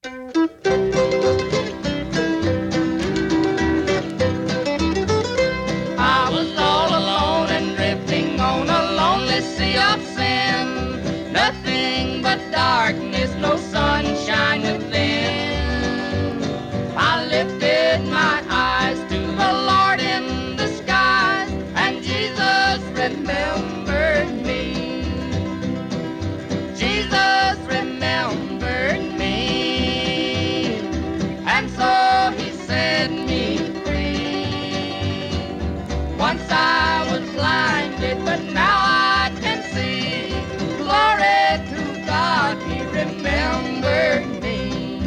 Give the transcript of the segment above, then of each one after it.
I was all alone and drifting on a lonely sea of sin. Nothing but darkness, no sunshine within. I lifted my eyes to the Lord in the skies, and Jesus remembered me. Jesus remembered me, and so he set me free. Once I was blinded, but now I can see. Glory to God, he remembered me.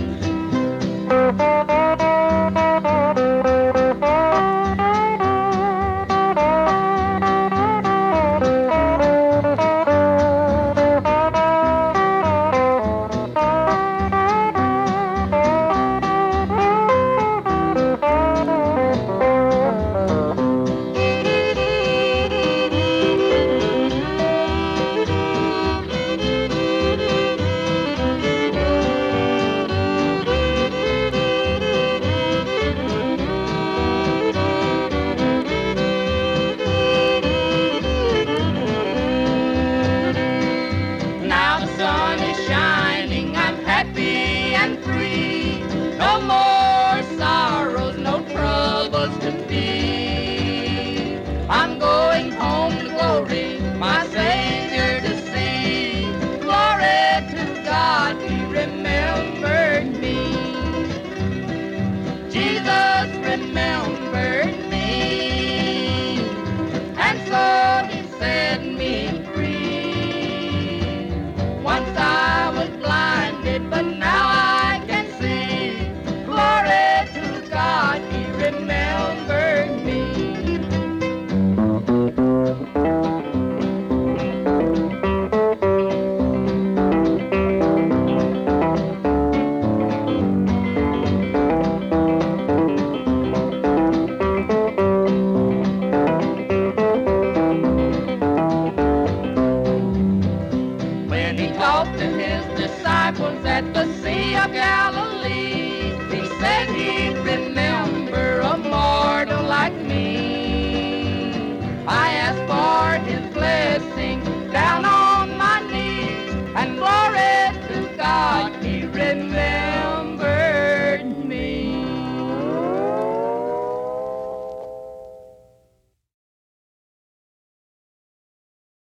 Now the sun is shining, I'm happy and free. No more sorrows, no troubles to be. I'm going home to glory, my Savior to see. Glory to God, he remembered me. Jesus remembered me, and so he set me free. Once I was blinded, but now I can see. Glory to God, he remembered me. When he talked to his disciples at the Sea of Galilee, he said he'd remember a mortal like me.